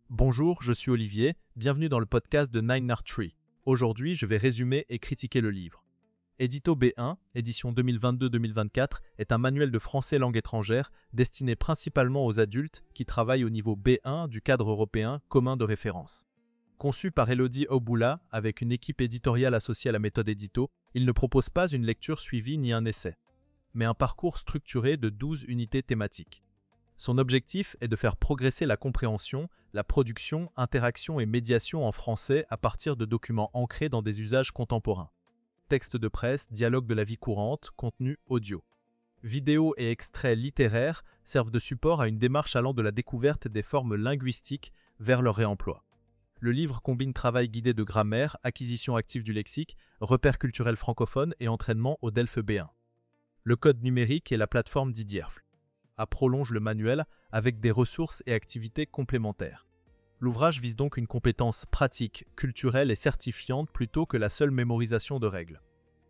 Bonjour, je suis Olivier, bienvenue dans le podcast de Nine Art Tree. Aujourd'hui, je vais résumer et critiquer le livre. Édito B1, édition 2022-2024, est un manuel de français langue étrangère destiné principalement aux adultes qui travaillent au niveau B1 du cadre européen commun de référence. Conçu par Elodie Oboula avec une équipe éditoriale associée à la méthode Édito, il ne propose pas une lecture suivie ni un essai, mais un parcours structuré de 12 unités thématiques. Son objectif est de faire progresser la compréhension, la production, interaction et médiation en français à partir de documents ancrés dans des usages contemporains. Textes de presse, dialogues de la vie courante, contenu audio. Vidéos et extraits littéraires servent de support à une démarche allant de la découverte des formes linguistiques vers leur réemploi. Le livre combine travail guidé de grammaire, acquisition active du lexique, repères culturels francophones et entraînement au DELF B1. Le code numérique et la plateforme Didierfl prolonge le manuel avec des ressources et activités complémentaires. L'ouvrage vise donc une compétence pratique, culturelle et certifiante plutôt que la seule mémorisation de règles.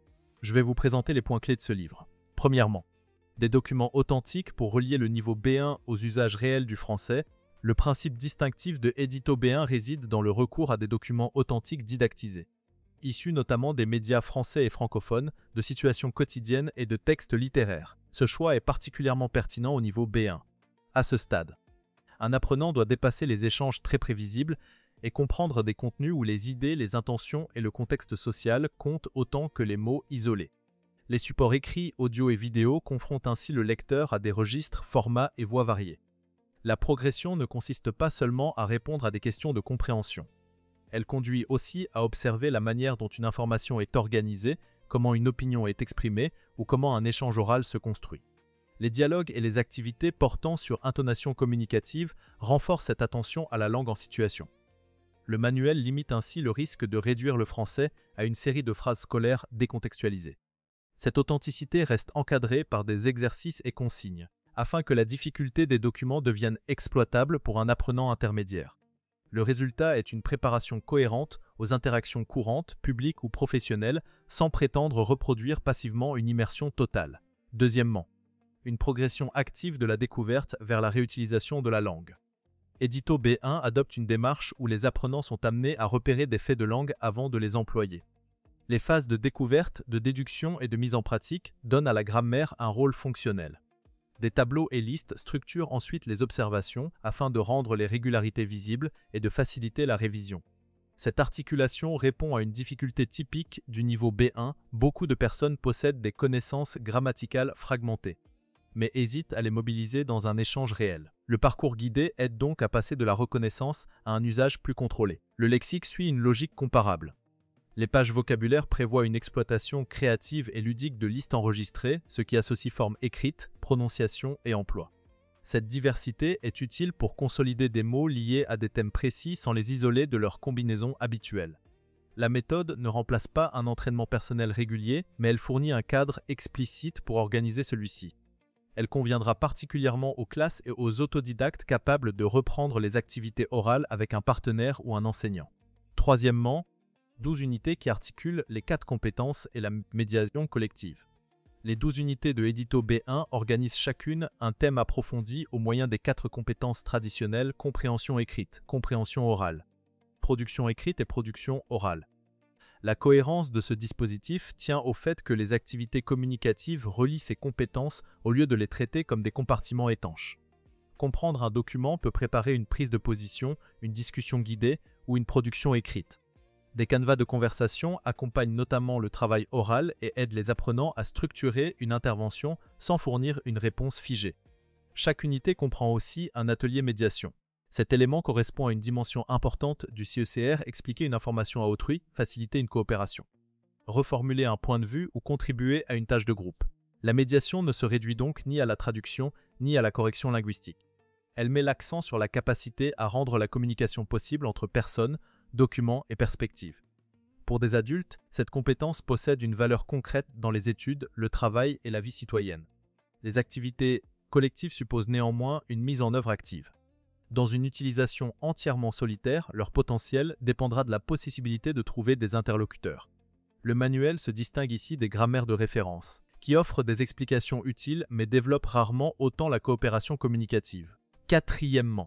Je vais vous présenter les points clés de ce livre. Premièrement, des documents authentiques pour relier le niveau B1 aux usages réels du français. Le principe distinctif de Édito B1 réside dans le recours à des documents authentiques didactisés, issus notamment des médias français et francophones, de situations quotidiennes et de textes littéraires. Ce choix est particulièrement pertinent au niveau B1. À ce stade, un apprenant doit dépasser les échanges très prévisibles et comprendre des contenus où les idées, les intentions et le contexte social comptent autant que les mots isolés. Les supports écrits, audio et vidéo confrontent ainsi le lecteur à des registres, formats et voix variés. La progression ne consiste pas seulement à répondre à des questions de compréhension. Elle conduit aussi à observer la manière dont une information est organisée, comment une opinion est exprimée ou comment un échange oral se construit. Les dialogues et les activités portant sur intonation communicative renforcent cette attention à la langue en situation. Le manuel limite ainsi le risque de réduire le français à une série de phrases scolaires décontextualisées. Cette authenticité reste encadrée par des exercices et consignes, afin que la difficulté des documents devienne exploitable pour un apprenant intermédiaire. Le résultat est une préparation cohérente aux interactions courantes, publiques ou professionnelles, sans prétendre reproduire passivement une immersion totale. Deuxièmement, une progression active de la découverte vers la réutilisation de la langue. Édito B1 adopte une démarche où les apprenants sont amenés à repérer des faits de langue avant de les employer. Les phases de découverte, de déduction et de mise en pratique donnent à la grammaire un rôle fonctionnel. Des tableaux et listes structurent ensuite les observations afin de rendre les régularités visibles et de faciliter la révision. Cette articulation répond à une difficulté typique du niveau B1. Beaucoup de personnes possèdent des connaissances grammaticales fragmentées, mais hésitent à les mobiliser dans un échange réel. Le parcours guidé aide donc à passer de la reconnaissance à un usage plus contrôlé. Le lexique suit une logique comparable. Les pages vocabulaires prévoient une exploitation créative et ludique de listes enregistrées, ce qui associe forme écrite, prononciation et emploi. Cette diversité est utile pour consolider des mots liés à des thèmes précis sans les isoler de leurs combinaisons habituelles. La méthode ne remplace pas un entraînement personnel régulier, mais elle fournit un cadre explicite pour organiser celui-ci. Elle conviendra particulièrement aux classes et aux autodidactes capables de reprendre les activités orales avec un partenaire ou un enseignant. Troisièmement, 12 unités qui articulent les 4 compétences et la médiation collective. Les 12 unités de Édito B1 organisent chacune un thème approfondi au moyen des 4 compétences traditionnelles: compréhension écrite, compréhension orale, production écrite et production orale. La cohérence de ce dispositif tient au fait que les activités communicatives relient ces compétences au lieu de les traiter comme des compartiments étanches. Comprendre un document peut préparer une prise de position, une discussion guidée ou une production écrite. Des canevas de conversation accompagnent notamment le travail oral et aident les apprenants à structurer une intervention sans fournir une réponse figée. Chaque unité comprend aussi un atelier médiation. Cet élément correspond à une dimension importante du CECR: expliquer une information à autrui, faciliter une coopération, reformuler un point de vue ou contribuer à une tâche de groupe. La médiation ne se réduit donc ni à la traduction ni à la correction linguistique. Elle met l'accent sur la capacité à rendre la communication possible entre personnes, documents et perspectives. Pour des adultes, cette compétence possède une valeur concrète dans les études, le travail et la vie citoyenne. Les activités collectives supposent néanmoins une mise en œuvre active. Dans une utilisation entièrement solitaire, leur potentiel dépendra de la possibilité de trouver des interlocuteurs. Le manuel se distingue ici des grammaires de référence, qui offrent des explications utiles mais développent rarement autant la coopération communicative. Quatrièmement,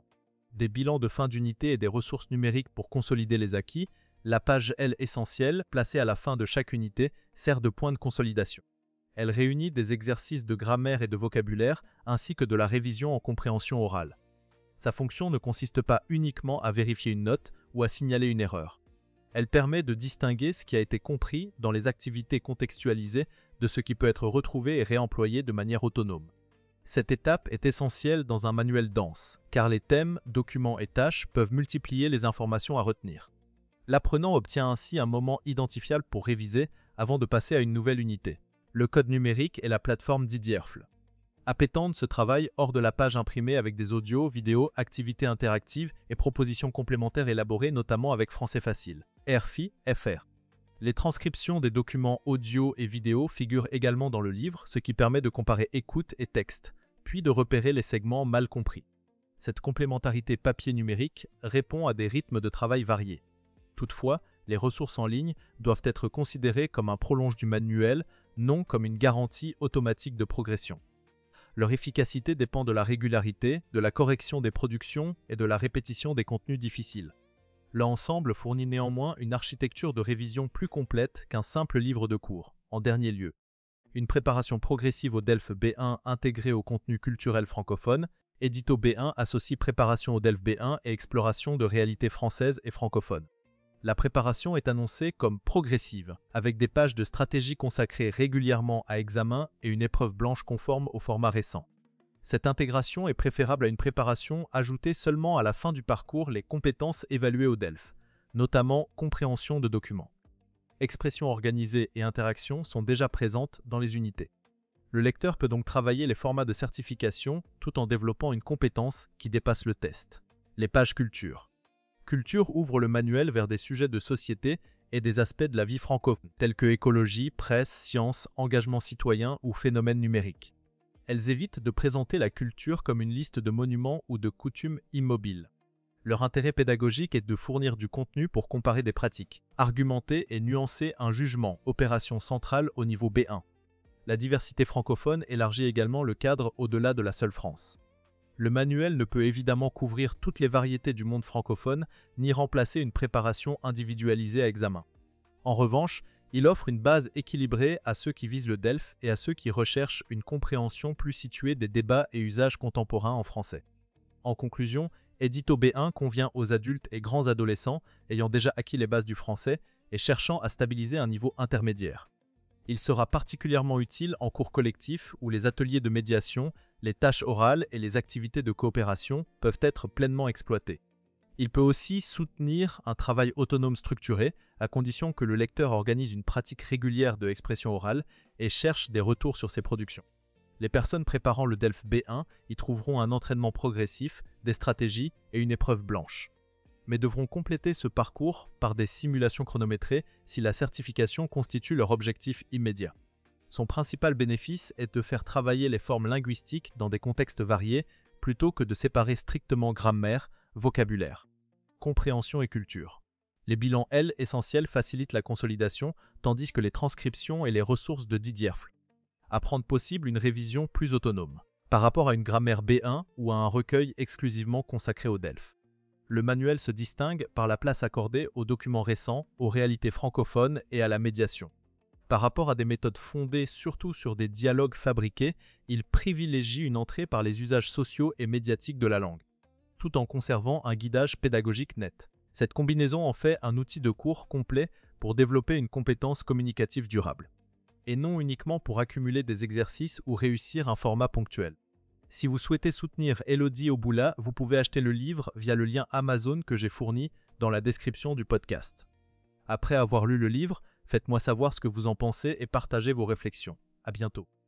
des bilans de fin d'unité et des ressources numériques pour consolider les acquis, la page L essentielle, placée à la fin de chaque unité, sert de point de consolidation. Elle réunit des exercices de grammaire et de vocabulaire, ainsi que de la révision en compréhension orale. Sa fonction ne consiste pas uniquement à vérifier une note ou à signaler une erreur. Elle permet de distinguer ce qui a été compris dans les activités contextualisées de ce qui peut être retrouvé et réemployé de manière autonome. Cette étape est essentielle dans un manuel dense, car les thèmes, documents et tâches peuvent multiplier les informations à retenir. L'apprenant obtient ainsi un moment identifiable pour réviser avant de passer à une nouvelle unité. Le code numérique est la plateforme d'Idierfl. Appétendre ce travail hors de la page imprimée avec des audios, vidéos, activités interactives et propositions complémentaires élaborées notamment avec Français Facile, RFI, FR. Les transcriptions des documents audio et vidéo figurent également dans le livre, ce qui permet de comparer écoute et texte, puis de repérer les segments mal compris. Cette complémentarité papier-numérique répond à des rythmes de travail variés. Toutefois, les ressources en ligne doivent être considérées comme un prolonge du manuel, non comme une garantie automatique de progression. Leur efficacité dépend de la régularité, de la correction des productions et de la répétition des contenus difficiles. L'ensemble fournit néanmoins une architecture de révision plus complète qu'un simple livre de cours. En dernier lieu, une préparation progressive au DELF B1 intégrée au contenu culturel francophone, Édito B1 associe préparation au DELF B1 et exploration de réalités françaises et francophones. La préparation est annoncée comme progressive, avec des pages de stratégie consacrées régulièrement à examen et une épreuve blanche conforme au format récent. Cette intégration est préférable à une préparation ajoutée seulement à la fin du parcours les compétences évaluées au DELF, notamment compréhension de documents. Expression organisée et interaction sont déjà présentes dans les unités. Le lecteur peut donc travailler les formats de certification tout en développant une compétence qui dépasse le test. Les pages culture. Culture ouvre le manuel vers des sujets de société et des aspects de la vie francophone, tels que écologie, presse, sciences, engagement citoyen ou phénomènes numériques. Elles évitent de présenter la culture comme une liste de monuments ou de coutumes immobiles. Leur intérêt pédagogique est de fournir du contenu pour comparer des pratiques, argumenter et nuancer un jugement, opération centrale au niveau B1. La diversité francophone élargit également le cadre au-delà de la seule France. Le manuel ne peut évidemment couvrir toutes les variétés du monde francophone, ni remplacer une préparation individualisée à examen. En revanche, il offre une base équilibrée à ceux qui visent le DELF et à ceux qui recherchent une compréhension plus située des débats et usages contemporains en français. En conclusion, Édito B1 convient aux adultes et grands adolescents ayant déjà acquis les bases du français et cherchant à stabiliser un niveau intermédiaire. Il sera particulièrement utile en cours collectif où les ateliers de médiation, les tâches orales et les activités de coopération peuvent être pleinement exploités. Il peut aussi soutenir un travail autonome structuré, à condition que le lecteur organise une pratique régulière de expression orale et cherche des retours sur ses productions. Les personnes préparant le DELF B1 y trouveront un entraînement progressif, des stratégies et une épreuve blanche, mais devront compléter ce parcours par des simulations chronométrées si la certification constitue leur objectif immédiat. Son principal bénéfice est de faire travailler les formes linguistiques dans des contextes variés plutôt que de séparer strictement grammaire, vocabulaire, compréhension et culture. Les bilans L essentiels facilitent la consolidation, tandis que les transcriptions et les ressources de Didierfl. À prendre possible une révision plus autonome, par rapport à une grammaire B1 ou à un recueil exclusivement consacré au DELF. Le manuel se distingue par la place accordée aux documents récents, aux réalités francophones et à la médiation. Par rapport à des méthodes fondées surtout sur des dialogues fabriqués, il privilégie une entrée par les usages sociaux et médiatiques de la langue, tout en conservant un guidage pédagogique net. Cette combinaison en fait un outil de cours complet pour développer une compétence communicative durable, et non uniquement pour accumuler des exercices ou réussir un format ponctuel. Si vous souhaitez soutenir Elodie Oboula, vous pouvez acheter le livre via le lien Amazon que j'ai fourni dans la description du podcast. Après avoir lu le livre, faites-moi savoir ce que vous en pensez et partagez vos réflexions. À bientôt.